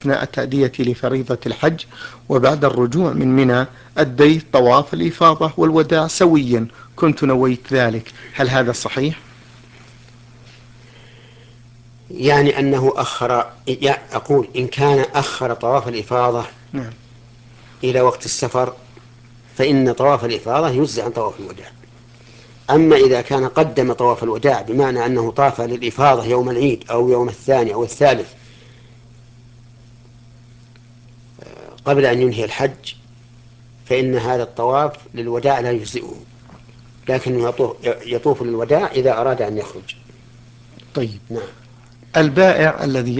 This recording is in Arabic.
أثناء التأدية لفريضة الحج، وبعد الرجوع من منى أديت طواف الإفاضة والوداع سويا، كنت نويت ذلك، هل هذا صحيح؟ يعني أنه أقول إن كان أخر طواف الإفاضة نعم. إلى وقت السفر فإن طواف الإفاضة يجزي عن طواف الوداع. أما إذا كان قدم طواف الوداع بمعنى أنه طاف للإفاضة يوم العيد أو يوم الثاني أو الثالث قبل أن ينهي الحج فإن هذا الطواف للوداع لا يجزئه، لكنه يطوف للوداع إذا أراد أن يخرج. طيب. نعم. البائع الذي